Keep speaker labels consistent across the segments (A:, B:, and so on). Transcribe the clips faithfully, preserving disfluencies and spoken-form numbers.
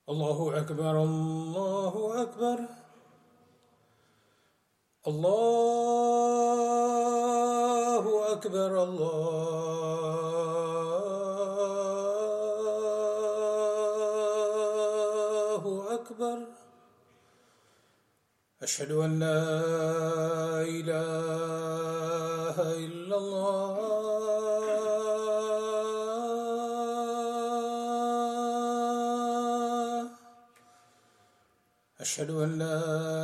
A: الله أكبر الله أكبر الله أكبر الله أكبر أشهد أن لا إله إلا الله أشهد أن لا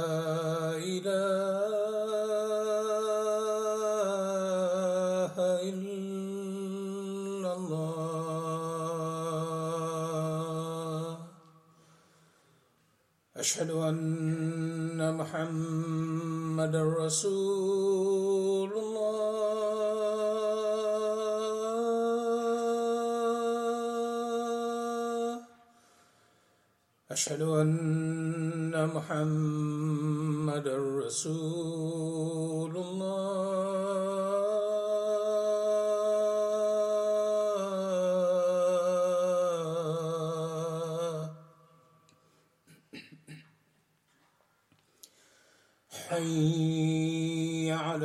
A: إله إلا الله أشهد أن محمدا رسول الله أشهد أن محمدا رسول الله حي على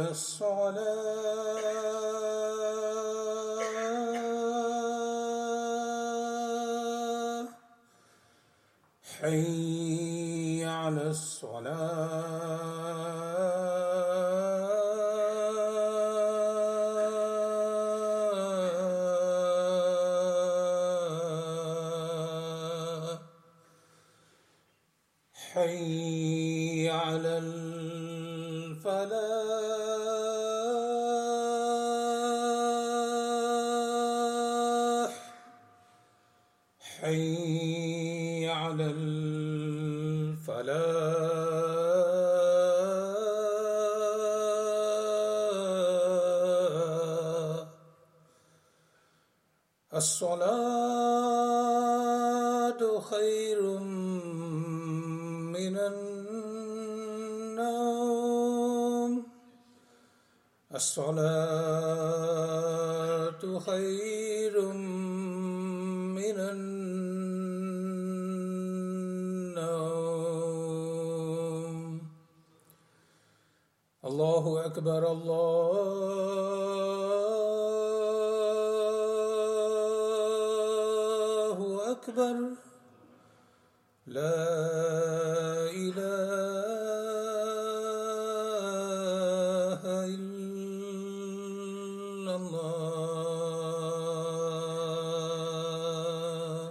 A: الصلاة حي على الصلاة حي على الفلاح حي على الفلاح الصلاة خير من النوم الصلاة خير من النوم الله أكبر الله أكبر لا إله إلا الله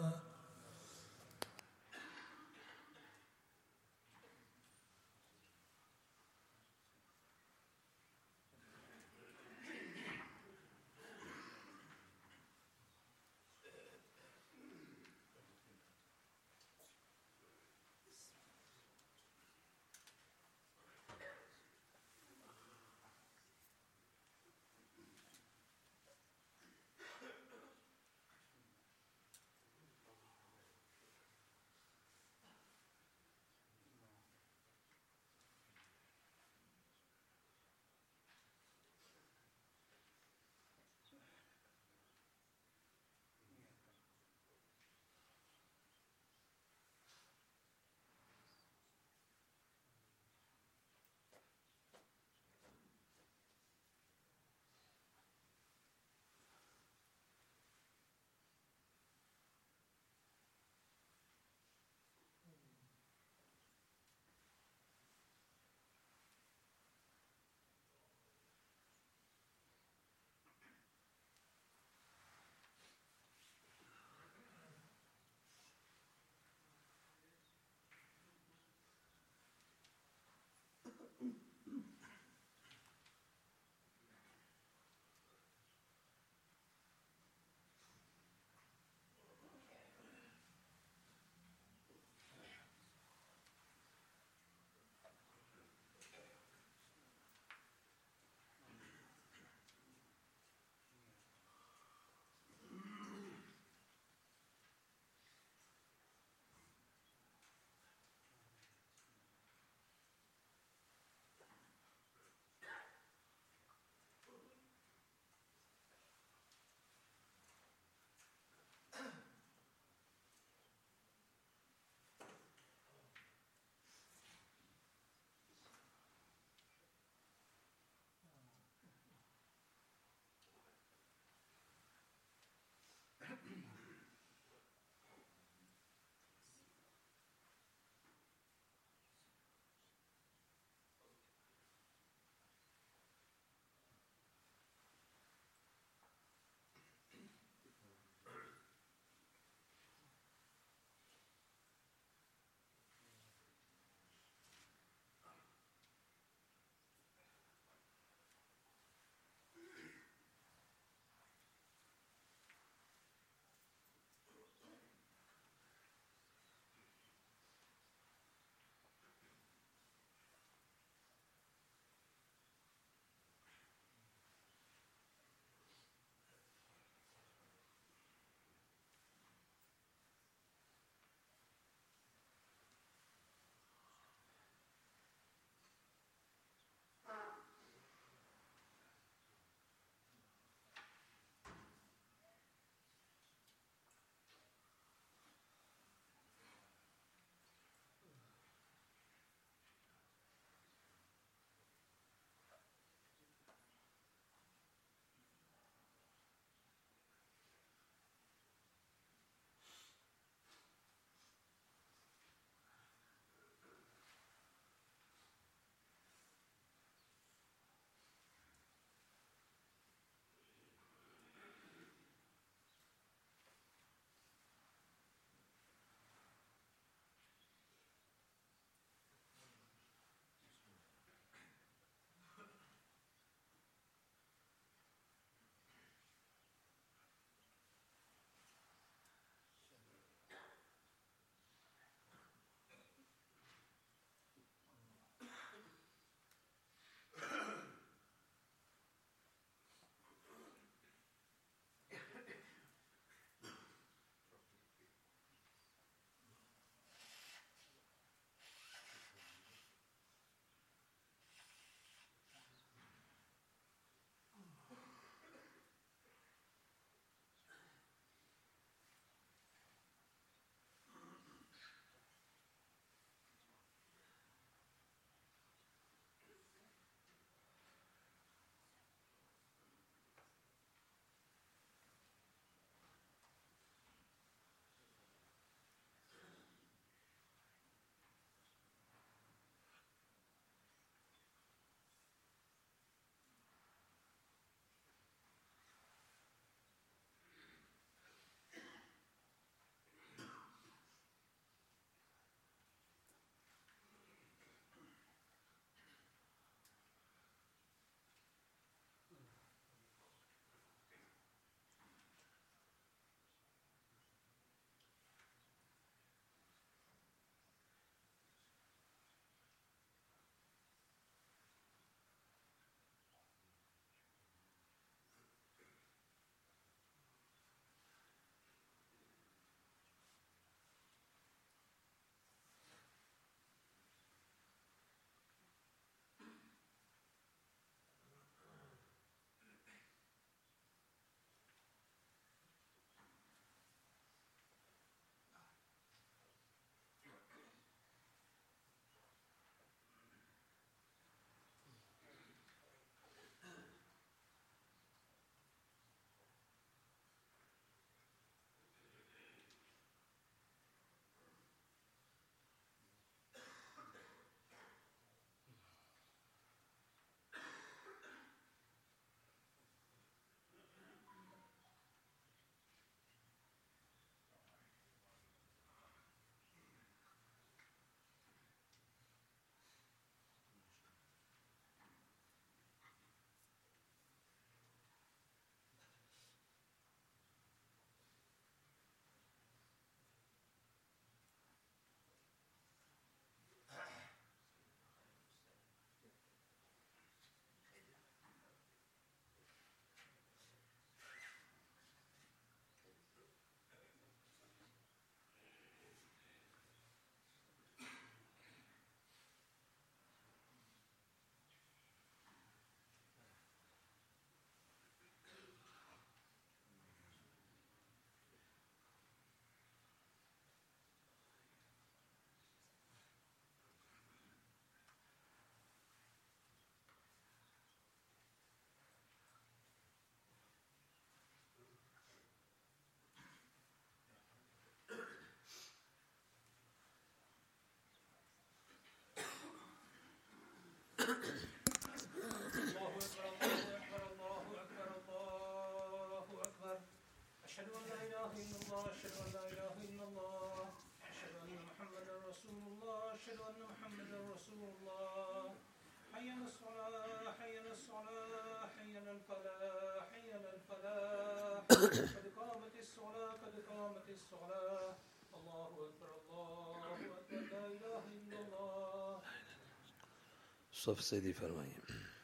A: قد قامت الصلاة قد قامت الصلاة الله أكبر الله أكبر لا إله إلا الله.
B: صف سيدي فرمائیے.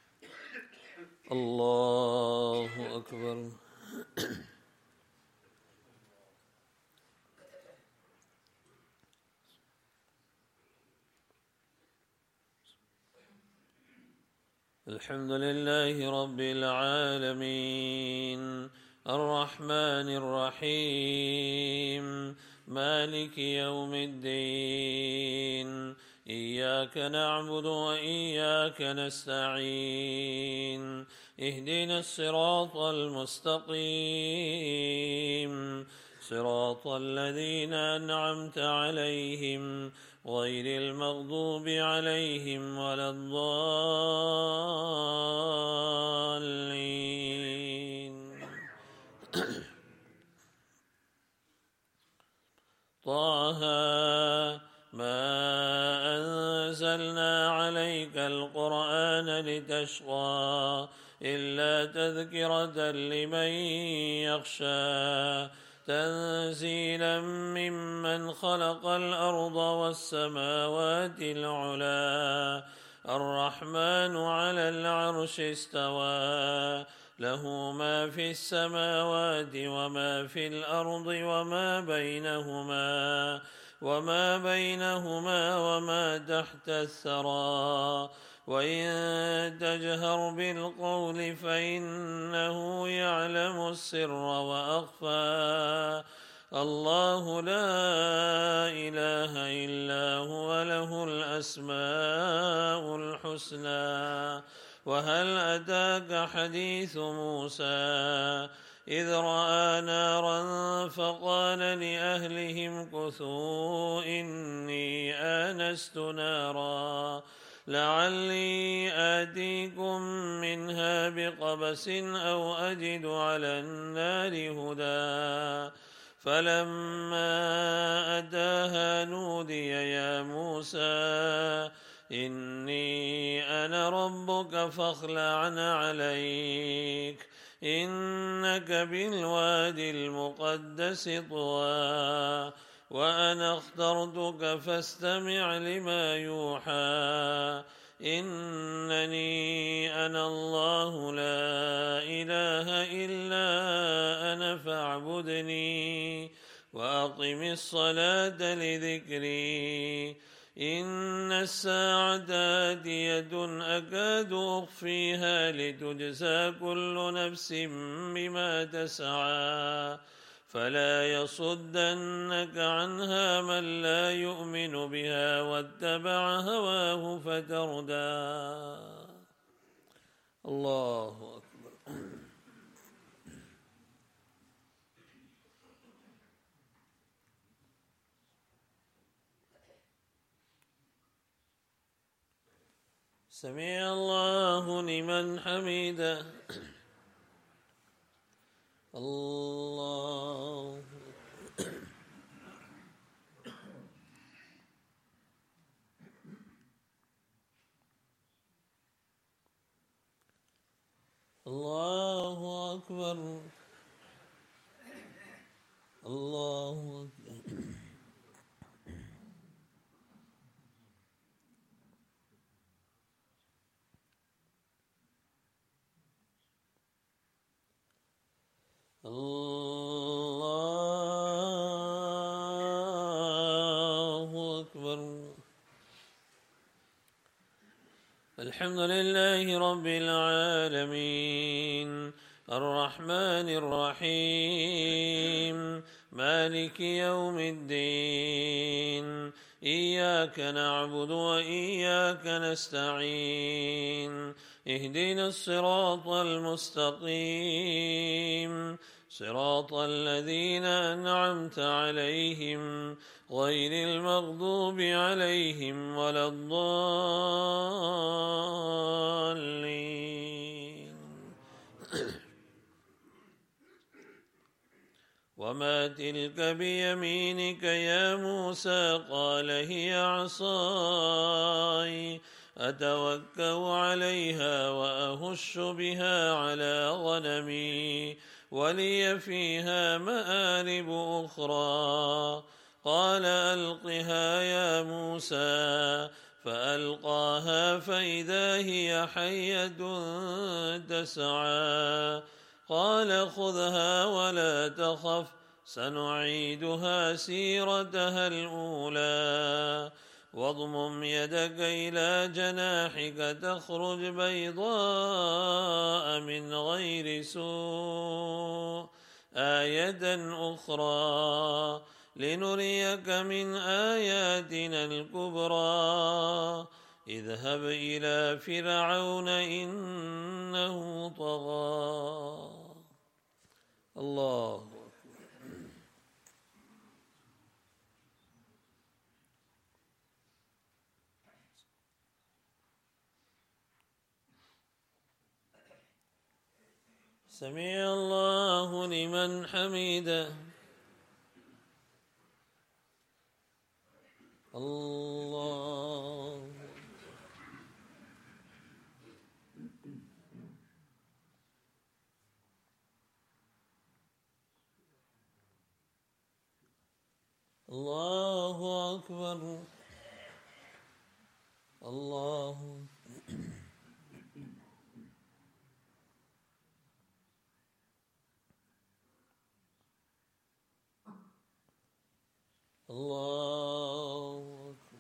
B: الله أكبر. الحمد لله رب العالمين الرحمن الرحيم مالك يوم الدين إياك نعبد وإياك نستعين اهدنا الصراط المستقيم صراط الذين أنعمت عليهم غير المغضوب عليهم ولا الضالين. طه ما أنزلنا عليك القرآن لتشقى إلا تذكرة لمن يخشى تنزيلا ممن خلق الأرض والسماوات العلى الرحمن على العرش استوى له ما في السماوات وما في الأرض وما بينهما وما بينهما وما تحت الثرى وإن تجهر بالقول فإنه يعلم السر وأخفى الله لا إله إلا هو له الأسماء الحسنى. وهل أتاك حديث موسى إذ رأى نارا فقال لأهلهم كثوا إني آنست نارا لعلي آتيكم منها بقبس أو أجد على النار هدى فلما أتاها نودي يا موسى إني أنا ربك فاخلع عليك إنك بالوادي المقدس طوى وأنا اخترتك فاستمع لما يوحى إنني أنا الله لا إله إلا أنا فاعبدني وأقم الصلاة لذكري إن الساعة آتية أكاد أخفيها لتجزى كل نفس بما تسعى فلا يصدنك عنها من لا يؤمن بها واتبع هواه فتردى. الله أكبر. سمع الله لمن حمده. الله الله أكبر. الله أكبر. الله أكبر. الحمد لله رب العالمين الرحمن الرحيم مالك يوم الدين إياك نعبد وإياك نستعين اهدنا الصراط المستقيم صراط الذين أنعمت عليهم غير المغضوب عليهم ولا الضالين. وما تلك بيمينك يا موسى قال هي عصاي أتوكأ عليها وأهش بها على غنمي ولي فيها مآرب أخرى. قال ألقها يا موسى فألقاها فإذا هي حية تسعى. قال خذها ولا تخف سنعيدها سيرتها الأولى واضمم يدك إلى جناحك تخرج بيضاء من غير سوء آية أخرى لنريك من آياتنا الكبرى. اذهب إلى فرعون إنه طغى. الله سمع الله لمن حمده. الله الله أكبر. الله الله أكبر.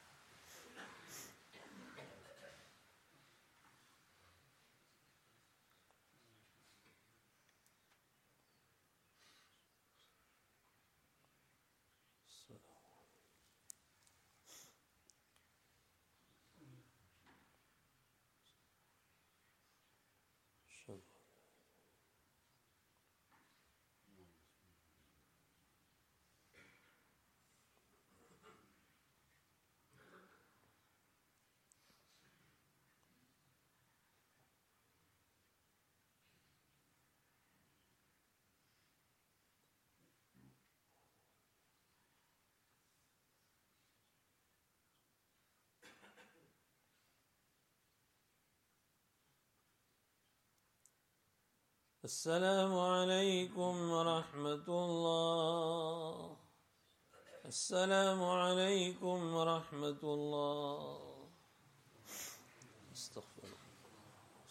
B: السلام عليكم ورحمة الله. السلام عليكم ورحمة الله. استغفر الله.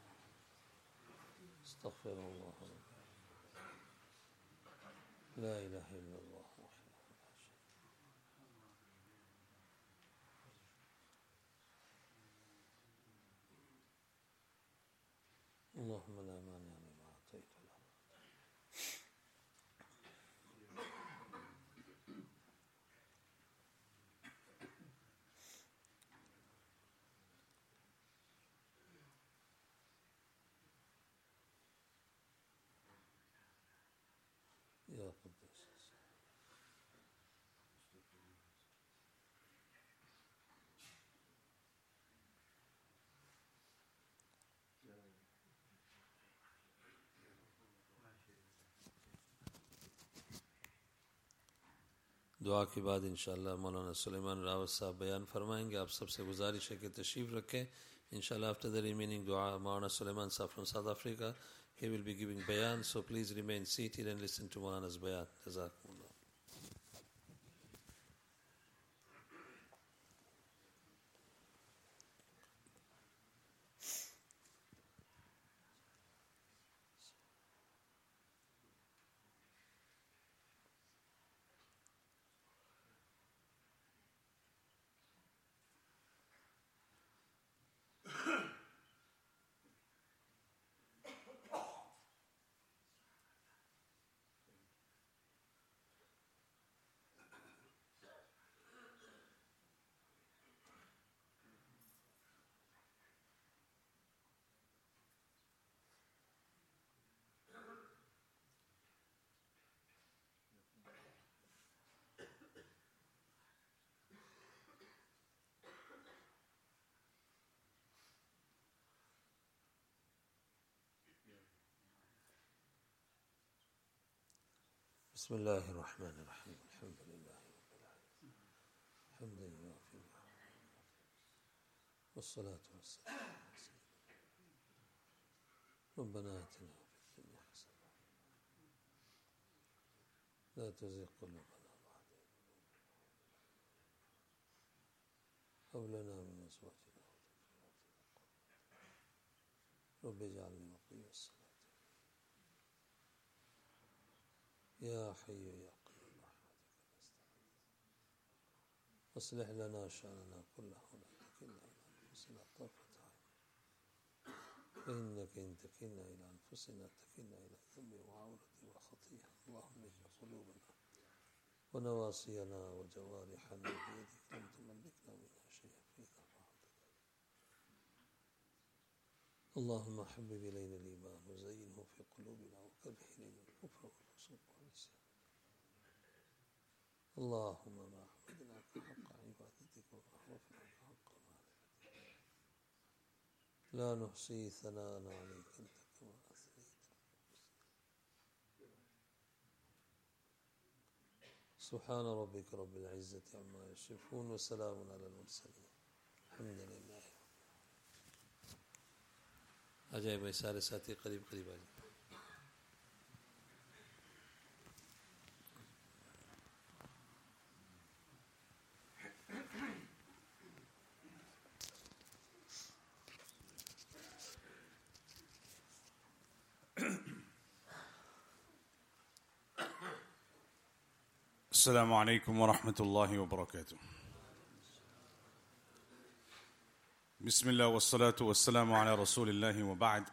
B: استغفر الله. لا إله إلا الله. اللهم لا مانع لما أعطيت له. يا قدوس दुआ के बाद इंशाअल्लाह मौलाना सुलेमान रावत साहब बयान फरमाएंगे। आप सबसे गुजारिश है कि तशरीफ़ रखें। इंशाअल्लाह after the remaining dua, Maulana Suleiman Sahab from South Africa, he will be giving bayan, so please remain seated and listen to Maulana's bayan. Jazakumullah. بسم الله الرحمن الرحيم الحمد لله رب العالمين الحمد لله والصلاة والسلام على سيدنا ربنا آتنا في الدنيا حسنة لا تزغ قلوبنا بعد إذ هب لنا من أزواجنا رب اجعلني مقيم الصلاة يا حي يا قيوم برحمتك نستغيث أصلح لنا شأننا كله ولا تكلنا إلى أنفسنا طرفة عين فإنك إن تكلنا إلى أنفسنا تكلنا إلى ذنب وعورة وخطيئة اللهم اجعل قلوبنا ونواصينا وجوارحنا بيدك لم تملكنا منها شيئا فإذا فعلت اللهم حبب إلينا الإيمان وزينه في قلوبنا وكره إلينا الكفر والفسوق والعصيان اللهم ما حمدناك حق عبادتك وما عرفناك حق معرفتك لا نحصي ثناء عليك أنت كما أثنيت سبحان ربك رب العزة عما يصفون وسلام على المرسلين الحمد لله Ajay भाई सारे साथी करीब करीब आ जाए
C: السلام عليكم ورحمة الله وبركاته. بسم الله والصلاة والسلام على رسول الله وبعد.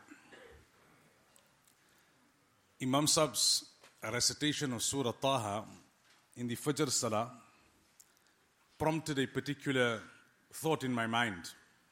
C: Imam Sab's recitation of Surah Taha in the Fajr Salah prompted a particular thought in my mind.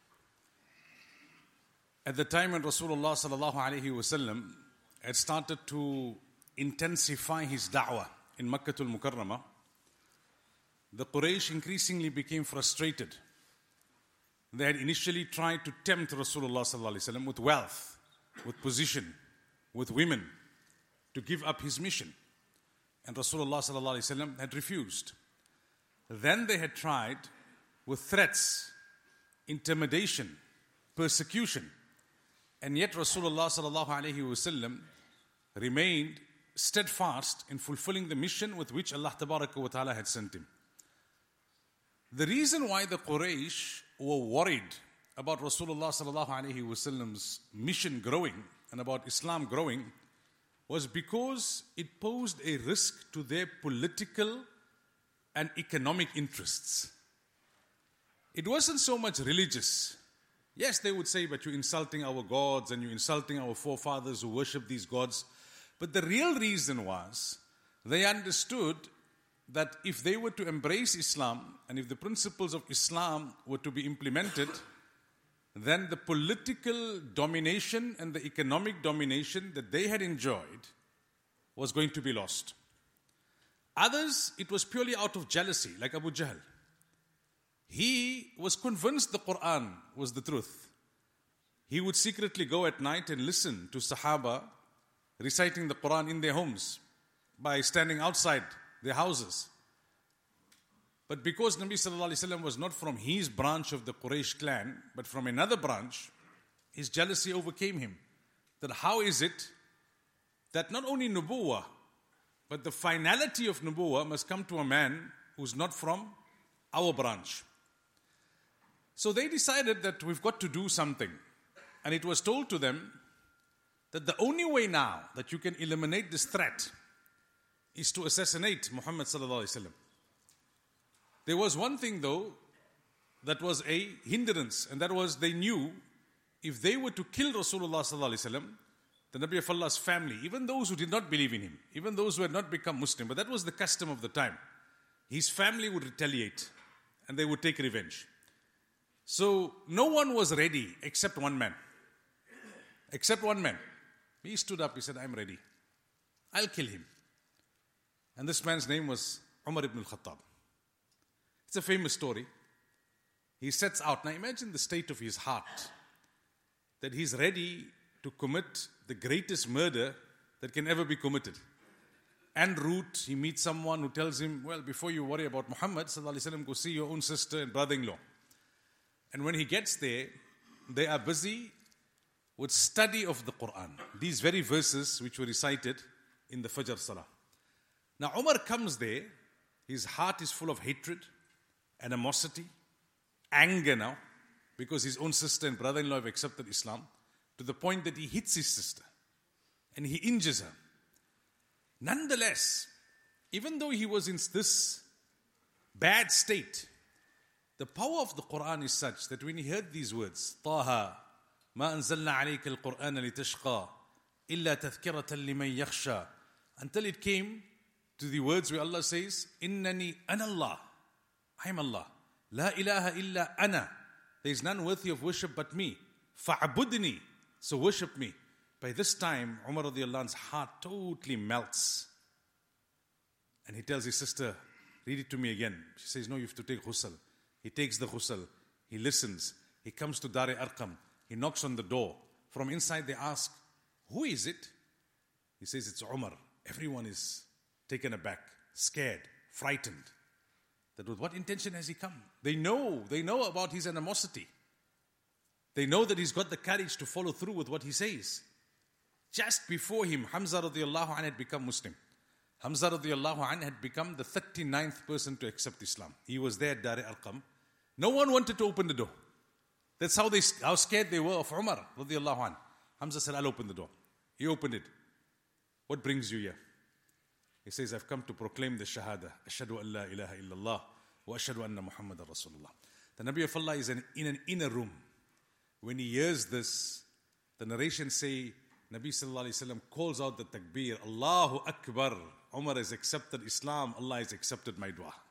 C: At the time when Rasulullah sallallahu alaihi wasallam had started to intensify his da'wah in Makkah al-Mukarramah, the Quraysh increasingly became frustrated. They had initially tried to tempt Rasulullah sallallahu alaihi wasallam with wealth, with position, with women, to give up his mission. And Rasulullah sallallahu alaihi wasallam had refused. Then they had tried with threats, intimidation, persecution. And yet Rasulullah sallallahu alaihi wasallam remained steadfast in fulfilling the mission with which Allah Tabaraka wa Ta'ala had sent him. The reason why the Quraysh were worried about Rasulullah sallallahu alaihi wasallam's mission growing and about Islam growing was because it posed a risk to their political and economic interests. It wasn't so much religious. Yes, they would say, but you're insulting our gods and you're insulting our forefathers who worship these gods. But the real reason was they understood that if they were to embrace Islam and if the principles of Islam were to be implemented, then the political domination and the economic domination that they had enjoyed was going to be lost. Others, it was purely out of jealousy, like Abu Jahl. He was convinced the Quran was the truth. He would secretly go at night and listen to Sahaba reciting the Quran in their homes by standing outside their houses. But because Nabi sallallahu alaihi wasallam was not from his branch of the Quraysh clan, but from another branch, his jealousy overcame him. That how is it that not only nubuwah, but the finality of nubuwah must come to a man who's not from our branch. So they decided that we've got to do something. And it was told to them that the only way now that you can eliminate this threat is to assassinate Muhammad sallallahu alaihi wasallam. There was one thing though that was a hindrance, and that was they knew if they were to kill Rasulullah sallallahu alaihi wasallam, the Nabi of Allah's family, even those who did not believe in him, even those who had not become Muslim, but that was the custom of the time, his family would retaliate and they would take revenge. So no one was ready except one man. Except one man. He stood up, he said, I'm ready. I'll kill him. And this man's name was Umar ibn al-Khattab. It's a famous story. He sets out. Now imagine the state of his heart. That he's ready to commit the greatest murder that can ever be committed. en route, he meets someone who tells him, well, before you worry about Muhammad, sallallahu alaihi wasallam, go see your own sister and brother-in-law. And when he gets there, they are busy with study of the Quran. These very verses which were recited in the Fajr Salah. Now Umar comes there, his heart is full of hatred, animosity, anger now, because his own sister and brother-in-law have accepted Islam, to the point that he hits his sister and he injures her. Nonetheless, even though he was in this bad state, the power of the Quran is such that when he heard these words, طه ما أنزلنا عليك القرآن لتشقى إلا تذكرة لمن يخشى, until it came to the words where Allah says, إنني أنا الله, I am Allah, لا إله إلا أنا, there is none worthy of worship but me, فَعْبُدْنِي, so worship me. By this time, Umar radiallahu anhu's heart totally melts. And he tells his sister, read it to me again. She says, no, you have to take ghusl. He takes the ghusl. He listens. He comes to Dar-e-Arqam. He knocks on the door. From inside they ask, who is it? He says, it's Umar. Everyone is taken aback, scared, frightened. That with what intention has he come? They know, they know about his animosity. They know that he's got the courage to follow through with what he says. Just before him, Hamza radiallahu anh had become Muslim. Hamza radiallahu anh had become the thirty-ninth person to accept Islam. He was there at Dar-e-Arqam. No one wanted to open the door. That's how they, how scared they were of Umar radiallahu anh. Hamza said, I'll open the door. He opened it. What brings you here? He says, I've come to proclaim the Shahada. Ashhadu an la ilaha illallah wa ashhadu anna Muhammadan Rasulullah. The Nabi of Allah is an, in an inner room. When he hears this, the narrations say, Nabi sallallahu alayhi wa sallam calls out the takbir, Allahu Akbar, Umar has accepted Islam, Allah has accepted my dua.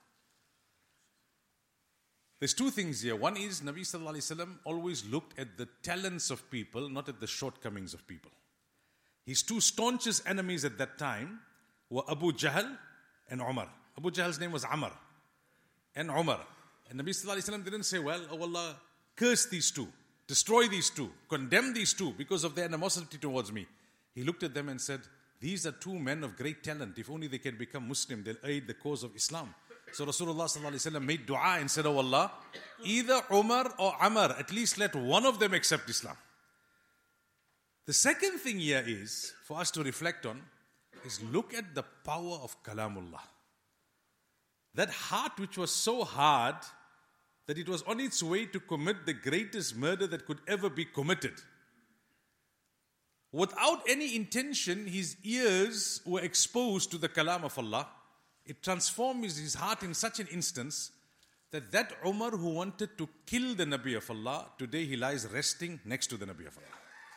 C: There's two things here. One is, Nabi sallallahu alayhi wa sallam always looked at the talents of people, not at the shortcomings of people. His two staunchest enemies at that time were Abu Jahl and Umar. Abu Jahl's name was Amr and Umar. And Nabi sallallahu alayhi wa sallam didn't say, well, oh Allah, curse these two. Destroy these two, condemn these two because of their animosity towards me. He looked at them and said, these are two men of great talent. If only they can become Muslim, they'll aid the cause of Islam. So Rasulullah sallallahu alaihi wasallam made dua and said, oh Allah, either Umar or Amr, at least let one of them accept Islam. The second thing here is, for us to reflect on, is look at the power of Kalamullah. That heart which was so hard, that it was on its way to commit the greatest murder that could ever be committed. Without any intention, his ears were exposed to the kalam of Allah. It transformed his heart in such an instance that that Umar who wanted to kill the Nabi of Allah, today he lies resting next to the Nabi of Allah.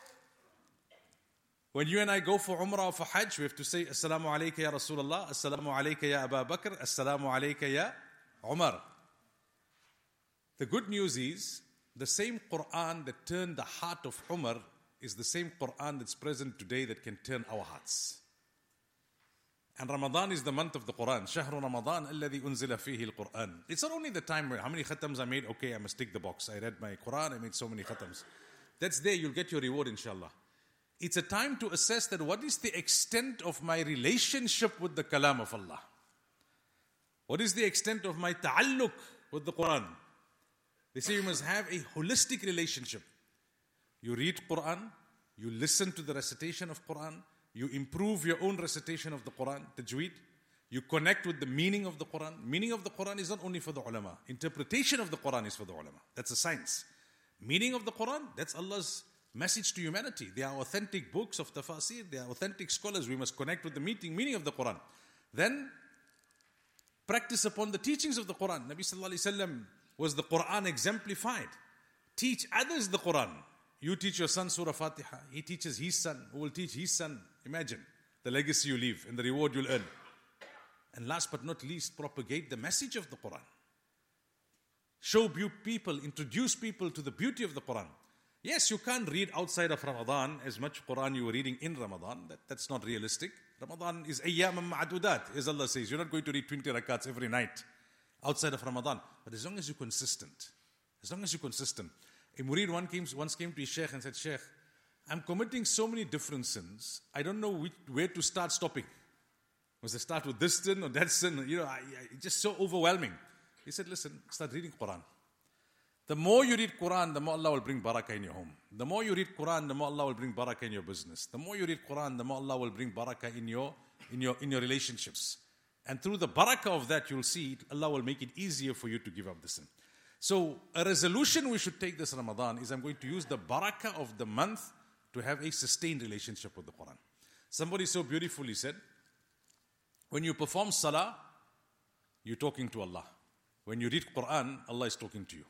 C: When you and I go for Umrah or for Hajj, we have to say, Assalamu alayka ya Rasulullah, Assalamu alayka ya Abu Bakr, Assalamu alayka ya Umar. The good news is, the same Quran that turned the heart of Umar is the same Quran that's present today that can turn our hearts. And Ramadan is the month of the Quran. Shahru Ramadan alladhi unzila fihi al-Quran. It's not only the time where how many khatams I made, okay, I must tick the box. I read my Quran, I made so many khatams. That's there, you'll get your reward inshallah. It's a time to assess that what is the extent of my relationship with the kalam of Allah. What is the extent of my ta'alluq with the Quran. They say you must have a holistic relationship. You read Quran, you listen to the recitation of Quran, you improve your own recitation of the Quran, tajweed, you connect with the meaning of the Quran. Meaning of the Quran is not only for the ulama. Interpretation of the Quran is for the ulama. That's a science. Meaning of the Quran, that's Allah's message to humanity. They are authentic books of tafsir, they are authentic scholars. We must connect with the meaning, meaning of the Quran. Then, practice upon the teachings of the Quran. Nabi sallallahu alayhi wa sallam was the Quran exemplified. Teach others the Quran. You teach your son Surah Fatiha. He teaches his son, who will teach his son. Imagine the legacy you leave and the reward you'll earn. And last but not least, propagate the message of the Quran. Show people, introduce people to the beauty of the Quran. Yes, you can't read outside of Ramadan as much Quran you were reading in Ramadan. That, that's not realistic. Ramadan is ayyam ma'adudat, as Allah says. You're not going to read twenty rakats every night outside of Ramadan. But as long as you're consistent, as long as you're consistent. A murid one came, once came to his sheikh and said, Sheikh, I'm committing so many different sins, I don't know which, where to start stopping. Must I start with this sin or that sin? You know, I, I, it's just so overwhelming. He said, listen, start reading Quran. The more you read Quran, the more Allah will bring barakah in your home. The more you read Quran, the more Allah will bring barakah in your business. The more you read Quran, the more Allah will bring barakah in your, in your, in your relationships. And through the barakah of that, you'll see Allah will make it easier for you to give up the sin. So a resolution we should take this Ramadan is I'm going to use the barakah of the month to have a sustained relationship with the Quran. Somebody so beautifully said, when you perform salah, you're talking to Allah. When you read Quran, Allah is talking to you.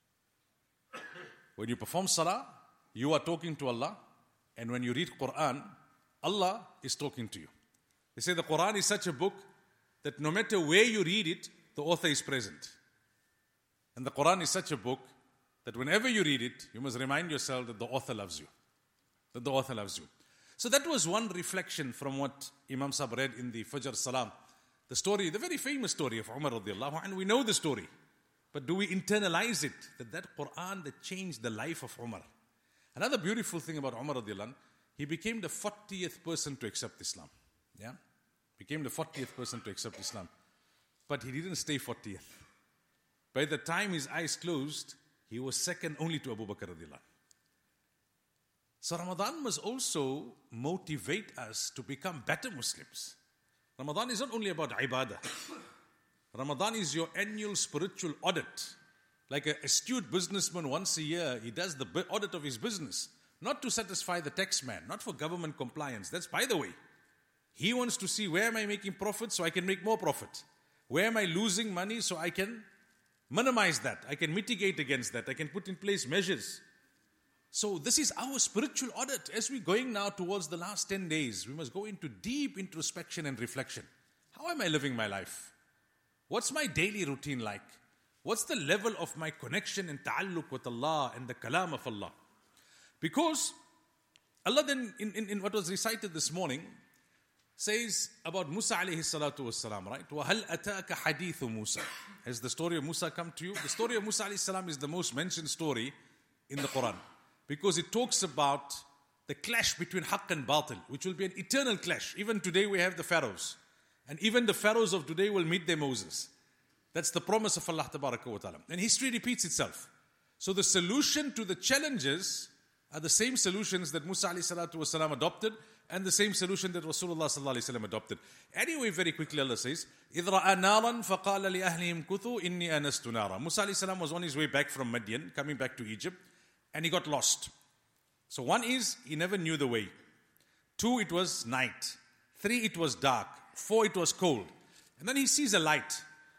C: When you perform salah, you are talking to Allah. And when you read Quran, Allah is talking to you. They say the Quran is such a book that no matter where you read it, the author is present. And the Quran is such a book that whenever you read it, you must remind yourself that the author loves you. That the author loves you. So that was one reflection from what Imam Sahib read in the Fajr Salam. The story, the very famous story of Umar radiallahu anhu, and we know the story. But do we internalize it? That that Quran that changed the life of Umar. Another beautiful thing about Umar radiallahu anhu, he became the fortieth person to accept Islam. Yeah? Became the fortieth person to accept Islam. But he didn't stay fortieth. By the time his eyes closed, he was second only to Abu Bakr radiallahu anhu. So Ramadan must also motivate us to become better Muslims. Ramadan is not only about ibadah. Ramadan is your annual spiritual audit. Like an astute businessman once a year, he does the audit of his business. Not to satisfy the tax man, not for government compliance. That's by the way. He wants to see where am I making profit so I can make more profit. Where am I losing money so I can minimize that. I can mitigate against that. I can put in place measures. So this is our spiritual audit. As we're going now towards the last ten days, we must go into deep introspection and reflection. How am I living my life? What's my daily routine like? What's the level of my connection and ta'alluq with Allah and the kalam of Allah? Because Allah then, in, in, in what was recited this morning, says about Musa alayhi salatu wassalam, right? وَهَلْ أَتَاكَ حَدِيثُ مُوسَى. Has the story of Musa come to you? The story of Musa alayhi salam is the most mentioned story in the Quran. Because it talks about the clash between haqq and batil, which will be an eternal clash. Even today we have the pharaohs. And even the pharaohs of today will meet their Moses. That's the promise of Allah tabaraka wa ta'ala. And history repeats itself. So the solution to the challenges are the same solutions that Musa alayhi salatu wasalam adopted and the same solution that Rasulullah sallallahu alayhi wasallam adopted. Anyway, very quickly Allah says, إِذْ رَأَى نَارًا فَقَالَ لِأَهْلِهِمْ كُثُوا إِنِّي أَنَسْتُ نَارًا. Musa alayhi salam was on his way back from Madian, coming back to Egypt. And he got lost. So one is, he never knew the way. Two, it was night. Three, it was dark. Four, it was cold. And then he sees a light.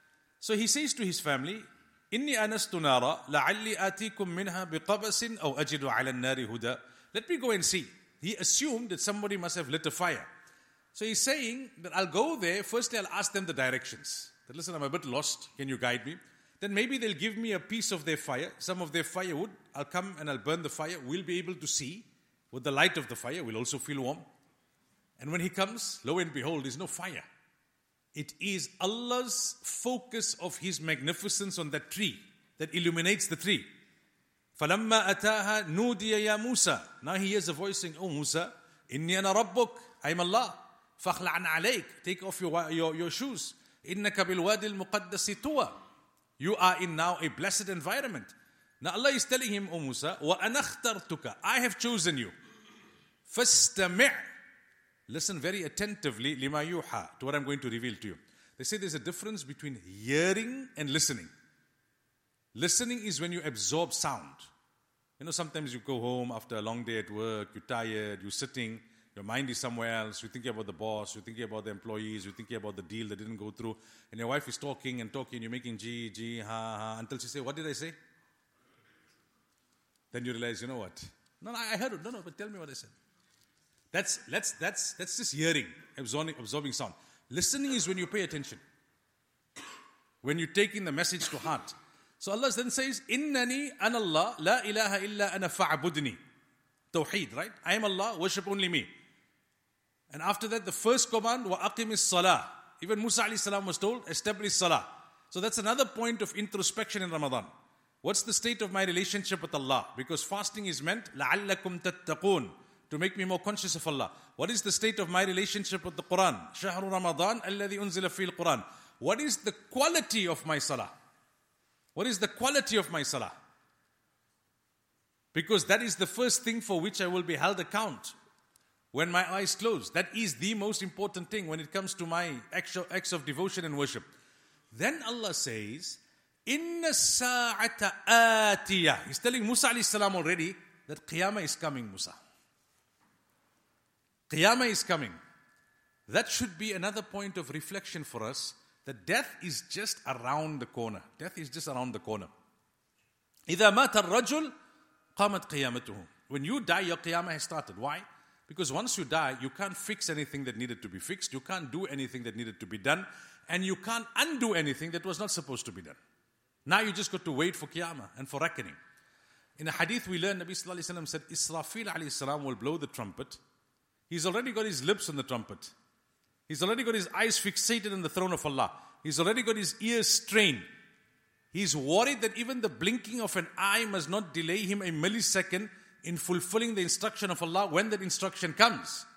C: So he says to his family, إِنِّي أَنَسْتُ نَارًا لَعَلِّي آتِيكُم مِّنْهَا بِقَبَسٍ أَوْ أَجِدُ عَلَى النَّارِ هُدًى. Let me go and see. He assumed that somebody must have lit a fire. So he's saying that I'll go there. Firstly, I'll ask them the directions. That listen, I'm a bit lost. Can you guide me? Then maybe they'll give me a piece of their fire, some of their firewood. I'll come and I'll burn the fire. We'll be able to see with the light of the fire. We'll also feel warm. And when he comes, lo and behold, there's no fire. It is Allah's focus of His magnificence on that tree that illuminates the tree. فَلَمَّا أَتَاهَا نُودِيَ يَا مُوسَى. Now he hears a voice saying, Oh Musa, إِنِّي أَنَا رَبُّكَ, I am Allah. فَخْلَعْنَ عَلَيْكَ. Take off your, your, your shoes. إِنَّكَ بِالْوَادِ الْمُقَدَّسِ طُوَى. You are in now a blessed environment. Now Allah is telling him, O Musa, وَأَنَا اخْتَرْتُكَ. I have chosen you. فَاسْتَمِعْ. Listen very attentively لِمَا يُوحَى, to what I'm going to reveal to you. They say there's a difference between hearing and listening. Listening is when you absorb sound. You know, sometimes you go home after a long day at work, you're tired, you're sitting, your mind is somewhere else, you're thinking about the boss, you're thinking about the employees, you're thinking about the deal that didn't go through, and your wife is talking and talking, you're making G, G, ha, ha, until she says, what did I say? Then you realize, you know what? No, no, I heard it. No, no, but tell me what I said. That's, that's, that's, that's just hearing, absorbing, absorbing sound. Listening is when you pay attention. When you take in the message to heart. So Allah then says, Innani ana Allah, la ilaha illa ana fa'budni. Tawheed, right? I am Allah, worship only me. And after that, the first command, wa aqimis salah. Even Musa alayhi salam was told, establish salah. So that's another point of introspection in Ramadan. What's the state of my relationship with Allah? Because fasting is meant, la'allakum tattaqoon, to to make me more conscious of Allah. What is the state of my relationship with the Quran? Shahru Ramadan alladhi unzila fil Quran. What is the quality of my salah? What is the quality of my salah? Because that is the first thing for which I will be held account when my eyes close. That is the most important thing when it comes to my acts of devotion and worship. Then Allah says, Inna sa'ata atiyah. He's telling Musa alayhi salam already that Qiyamah is coming, Musa. Qiyamah is coming. That should be another point of reflection for us, that death is just around the corner. Death is just around the corner. إِذَا مَاتَ الرَّجُلُ قَامَتْ قِيَامَتُهُ. When you die, your Qiyamah has started. Why? Because once you die, you can't fix anything that needed to be fixed. You can't do anything that needed to be done. And you can't undo anything that was not supposed to be done. Now you just got to wait for Qiyamah and for reckoning. In a hadith we learn, Nabi Sallallahu Alaihi Wasallam said, Israfil Alayhi Salam will blow the trumpet. He's already got his lips on the trumpet. He's already got his eyes fixated on the throne of Allah. He's already got his ears strained. He's worried that even the blinking of an eye must not delay him a millisecond in fulfilling the instruction of Allah when that instruction comes.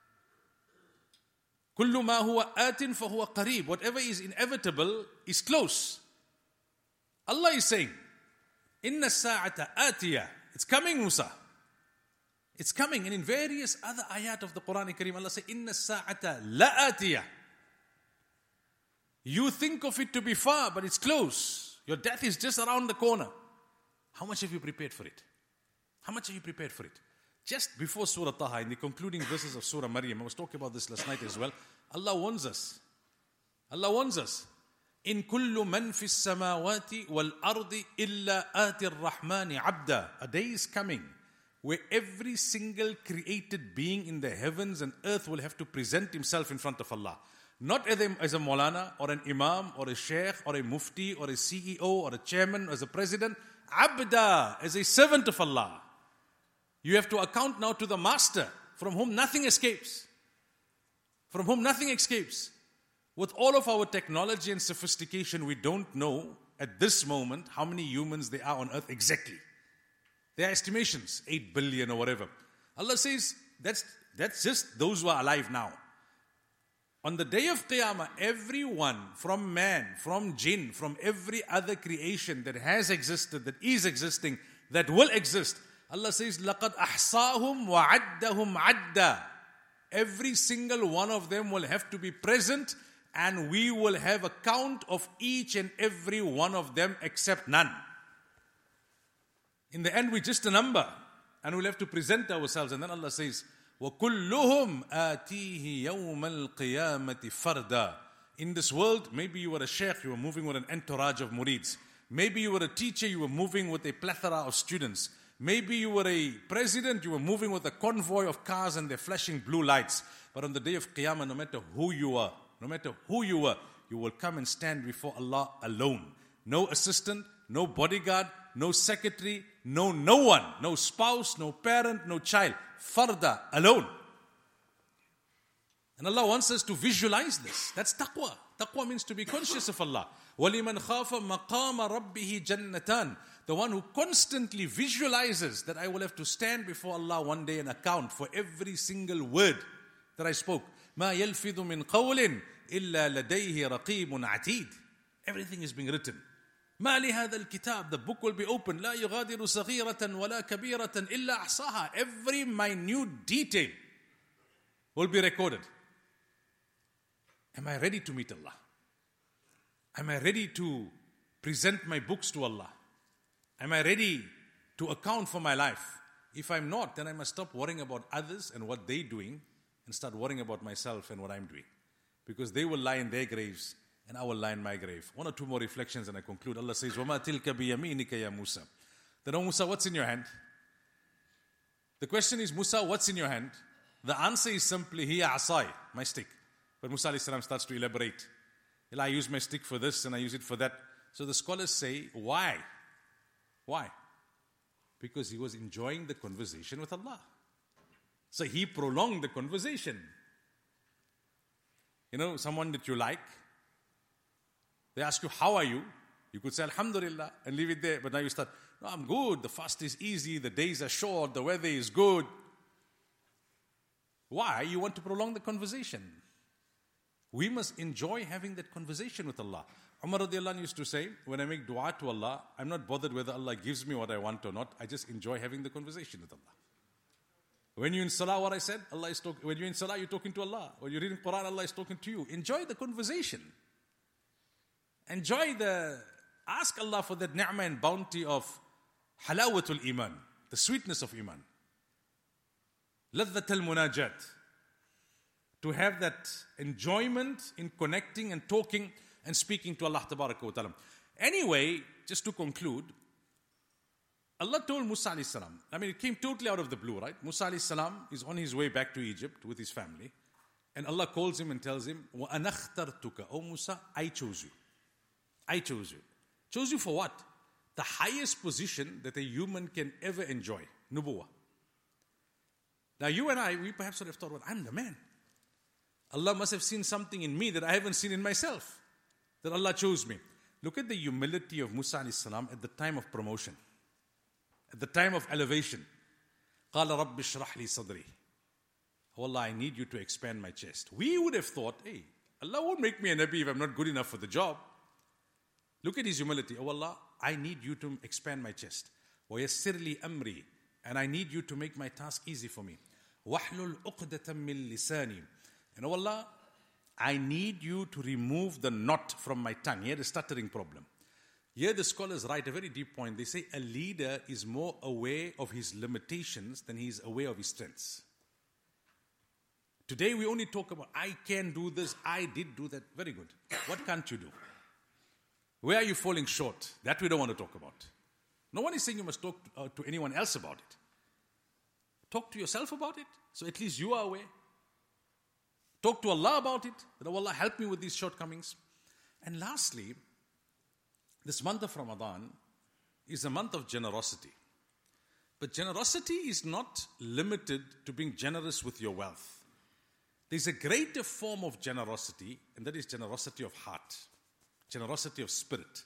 C: كُلُّ مَا هُوَ آتٍ فَهُوَ قَرِيبٌ. Whatever is inevitable is close. Allah is saying, إِنَّ السَّاعَةَ آتِيَةٌ. It's coming, Musa. It's coming. And in various other ayat of the Quran Kareem, Allah says, إِنَّ السَّاعَةَ لَآتِيَةٌ. You think of it to be far, but it's close. Your death is just around the corner. How much have you prepared for it? How much have you prepared for it? Just before Surah Taha, in the concluding verses of Surah Maryam, I was talking about this last night as well. Allah warns us. Allah warns us. In kullu man fis samawati wal ardi illa ati ar-rahmani abda. A day is coming where every single created being in the heavens and earth will have to present himself in front of Allah. Not as a, as a Maulana or an Imam or a Sheikh or a Mufti or a C E O or a Chairman or as a President. Abda, as a servant of Allah. You have to account now to the Master from whom nothing escapes. From whom nothing escapes. With all of our technology and sophistication, we don't know at this moment how many humans there are on earth exactly. There are estimations, eight billion or whatever. Allah says, that's, that's just those who are alive now. On the day of Qiyamah, everyone from man, from jinn, from every other creation that has existed, that is existing, that will exist, Allah says, لَقَدْ أَحْصَاهُمْ وَعَدَّهُمْ عَدَّا. Every single one of them will have to be present, and we will have a count of each and every one of them except none. In the end, we're just a number, and we'll have to present ourselves. And then Allah says, وَكُلُّهُمْ آتِيهِ يَوْمَ الْقِيَامَةِ فَرْدًا. In this world, maybe you were a sheikh, you were moving with an entourage of murids. Maybe you were a teacher, you were moving with a plethora of students. Maybe you were a president, you were moving with a convoy of cars and they're flashing blue lights. But on the day of Qiyamah, no matter who you are, no matter who you were, you will come and stand before Allah alone. No assistant, no bodyguard, no secretary, no no one, no spouse, no parent, no child. Farda, alone. And Allah wants us to visualize this. That's taqwa. Taqwa means to be conscious of Allah. وَلِمَنْ خَافَ مَقَامَ رَبِّهِ جَنَّتَانِ. The one who constantly visualizes that I will have to stand before Allah one day and account for every single word that I spoke. مَا يَلْفِظُ مِنْ قَوْلٍ إِلَّا لَدَيْهِ رَقِيبٌ عَتِيدٌ. Everything is being written. مَا لِهَذَا الْكِتَابِ. The book will be open. لَا يُغَادِرُ صَغِيرَةً وَلَا كَبِيرَةً إِلَّا أَحْصَاهَا. Every minute detail will be recorded. Am I ready to meet Allah? Am I ready to present my books to Allah? Am I ready to account for my life? If I'm not, then I must stop worrying about others and what they're doing and start worrying about myself and what I'm doing. Because they will lie in their graves and I will lie in my grave. One or two more reflections and I conclude. Allah says, وَمَا تِلْكَ بِيَمِينِكَ يَا Musa. Then, oh Musa, what's in your hand? The question is, Musa, what's in your hand? The answer is simply, hiya asai, my stick. But Musa alayhi salam starts to elaborate. I use my stick for this and I use it for that. So the scholars say, why? Why? Because he was enjoying the conversation with Allah. So he prolonged the conversation. You know, someone that you like, they ask you, how are you? You could say, Alhamdulillah, and leave it there. But now you start, no, I'm good. The fast is easy. The days are short. The weather is good. Why? You want to prolong the conversation. We must enjoy having that conversation with Allah. Umar radiallahu anh used to say, when I make dua to Allah, I'm not bothered whether Allah gives me what I want or not. I just enjoy having the conversation with Allah. When you're in salah, what I said, Allah is talking. When you're in salah, you're talking to Allah. When you're reading Quran, Allah is talking to you. Enjoy the conversation. Enjoy the, ask Allah for that ni'mah and bounty of halawatul iman, the sweetness of iman. Ladhat al-munajat. To have that enjoyment in connecting and talking and speaking to Allah tabaraka wa ta'ala. Anyway, just to conclude, Allah told Musa alayhi salam, I mean it came totally out of the blue, right? Musa alayhi salam is on his way back to Egypt with his family. And Allah calls him and tells him, وَأَنَا اخْتَرْتُكَ O Musa, I chose you. I chose you. Chose you for what? The highest position that a human can ever enjoy. Nubuwah. Now you and I, we perhaps would have thought, well, I'm the man. Allah must have seen something in me that I haven't seen in myself. That Allah chose me. Look at the humility of Musa alayhi salam at the time of promotion. At the time of elevation. قَالَ رَبِّ اشْرَحْ لِي صَدْرِي Oh Allah, I need you to expand my chest. We would have thought, hey, Allah won't make me a Nabi if I'm not good enough for the job. Look at his humility. Oh Allah, I need you to expand my chest. وَيَسِّرْ لِي أَمْرِي And I need you to make my task easy for me. وَحْلُلْ عُقْدَةً مِّن لِسَانِي And oh Allah, I need you to remove the knot from my tongue. He had a stuttering problem. Here the scholars write a very deep point. They say a leader is more aware of his limitations than he is aware of his strengths. Today we only talk about, I can do this, I did do that. Very good. What can't you do? Where are you falling short? That we don't want to talk about. No one is saying you must talk to, uh, to anyone else about it. Talk to yourself about it, so at least you are aware. Talk to Allah about it. That, oh Allah, help me with these shortcomings. And lastly, this month of Ramadan is a month of generosity. But generosity is not limited to being generous with your wealth. There's a greater form of generosity, and that is generosity of heart, generosity of spirit,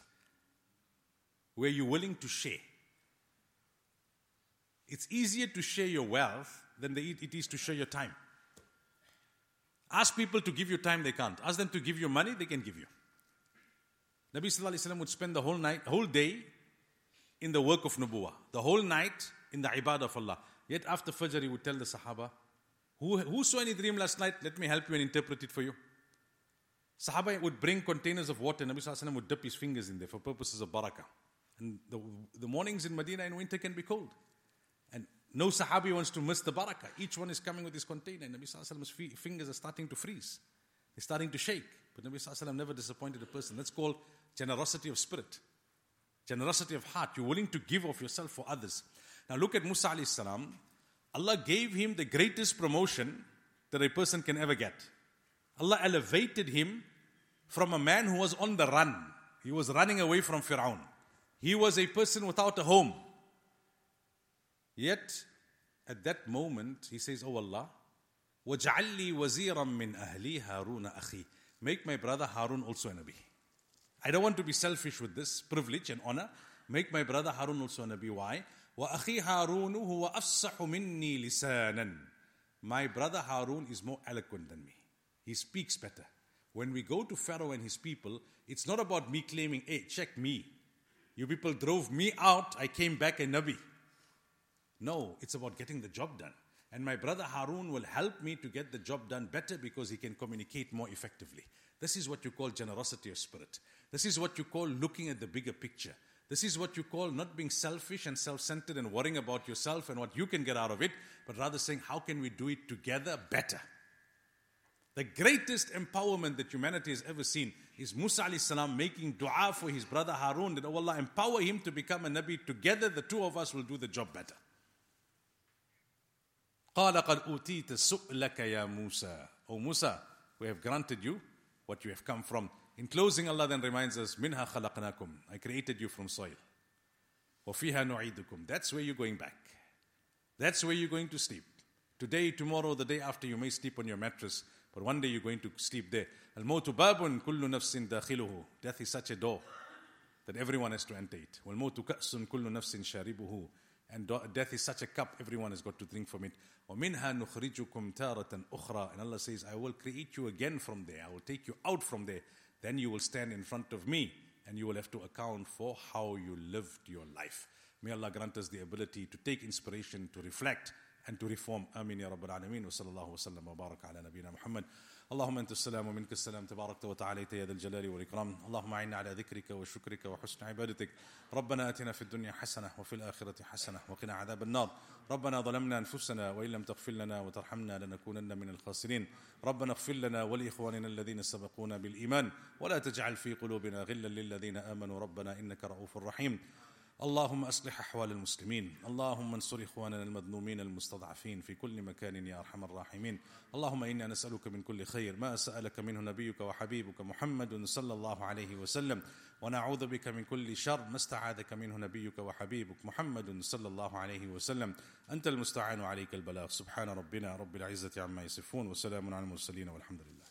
C: where you're willing to share. It's easier to share your wealth than it is to share your time. Ask people to give you time, they can't. Ask them to give you money, they can give you. Nabi sallallahu alayhi wa sallam would spend the whole night, whole day in the work of Nubuwah. The whole night in the ibadah of Allah. Yet after Fajr he would tell the Sahaba, who, who saw any dream last night? Let me help you and interpret it for you. Sahaba would bring containers of water. Nabi sallallahu alayhi wa sallam would dip his fingers in there for purposes of barakah. And the, the mornings in Medina in winter can be cold. And no Sahabi wants to miss the barakah. Each one is coming with his container. And Nabi sallallahu alayhi wa sallam's fingers are starting to freeze. They're starting to shake. But Nabi sallallahu alayhi wa sallam never disappointed a person. That's called generosity of spirit. Generosity of heart. You're willing to give of yourself for others. Now look at Musa alayhi salam. Allah gave him the greatest promotion that a person can ever get. Allah elevated him from a man who was on the run. He was running away from Fir'aun. He was a person without a home. Yet, at that moment, he says, Oh Allah, وَجْعَلْ لِي وَزِيرًا مِّنْ أَهْلِي هَارُونَ أَخِي Make my brother Harun also a Nabi. I don't want to be selfish with this privilege and honor. Make my brother Harun also a Nabi. Why? وَأَخِي هَارُونُ هُوَ أَفْصَحُ مِنِّي لِسَانًا My brother Harun is more eloquent than me. He speaks better. When we go to Pharaoh and his people, it's not about me claiming, hey, check me. You people drove me out, I came back a Nabi. No, it's about getting the job done. And my brother Harun will help me to get the job done better because he can communicate more effectively. This is what you call generosity of spirit. This is what you call looking at the bigger picture. This is what you call not being selfish and self-centered and worrying about yourself and what you can get out of it, but rather saying, how can we do it together better? The greatest empowerment that humanity has ever seen is Musa alayhi salam making dua for his brother Harun that, oh Allah, empower him to become a Nabi. Together, the two of us will do the job better. قَالَ قَدْ أُوتِيتَ سُؤْلَكَ يَا مُوسَى O Musa, we have granted you what you have come from. In closing, Allah then reminds us, مِنْهَا خَلَقْنَاكُمْ I created you from soil. وَفِيهَا نُعِيدُكُمْ That's where you're going back. That's where you're going to sleep. Today, tomorrow, the day after, you may sleep on your mattress, but one day you're going to sleep there. Al-mawtu babun kullu nafsin dakhiluhu Death is such a door that everyone has to enter it. Wal-mawtu ka'sun kullu nafsin sharibuhu And death is such a cup, everyone has got to drink from it. وَمِنْهَا نُخْرِجُكُمْ تَارَةً أُخْرَى. And Allah says, I will create you again from there. I will take you out from there. Then you will stand in front of me and you will have to account for how you lived your life. May Allah grant us the ability to take inspiration, to reflect and to reform. Ameen ya Rabbal Alameen. Wa sallallahu wa sallam wa baraka ala nabina Muhammad. اللهم أنت السلام ومنك السلام تباركت وتعاليت يا ذا الجلال والإكرام. اللهم أعنا على ذكرك وشكرك وحسن عبادتك. ربنا آتنا في الدنيا حسنة وفي الآخرة حسنة وقنا عذاب النار. ربنا ظلمنا أنفسنا وإن لم تغفر لنا وترحمنا لنكونن من الخاسرين. ربنا اغفر لنا ولإخواننا الذين سبقونا بالإيمان ولا تجعل في قلوبنا غلا للذين آمنوا ربنا إنك رؤوف رحيم. اللهم أصلح أحوال المسلمين. اللهم انصر إخواننا المظلومين المستضعفين في كل مكان يا أرحم الراحمين. اللهم إنا نسألك من كل خير ما سألك منه نبيك وحبيبك محمد صلى الله عليه وسلم ونعوذ بك من كل شر ما استعاذك منه نبيك وحبيبك محمد صلى الله عليه وسلم. أنت المستعان عليك البلاغ. سبحان ربنا رب العزة عما يصفون وسلام على المرسلين والحمد لله.